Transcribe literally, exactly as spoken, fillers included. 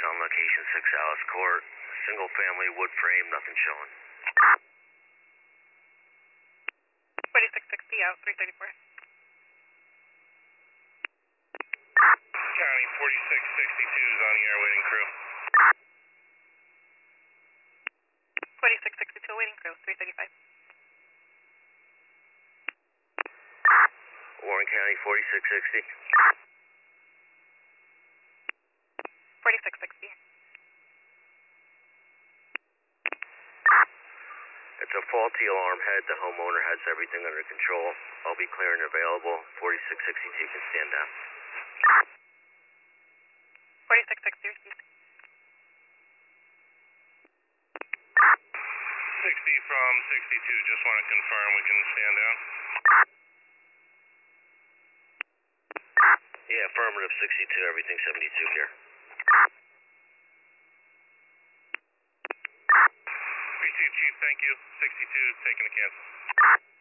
on location, six Alice Court. Single family, wood frame, nothing showing. twenty-six sixty out, three thirty-four. County forty-six sixty-two is on the air, waiting crew. twenty-six sixty-two, waiting crew, three thirty-five. Warren County forty-six sixty. forty-six sixty. It's a faulty alarm head. The homeowner has everything under control. I'll be clear and available. forty-six sixty-two can stand down. forty-six sixty received. sixty from sixty-two, just want to confirm we can stand down. Yeah, affirmative sixty-two, everything seventy-two here. Received, Chief, thank you. sixty-two, taking a cancel.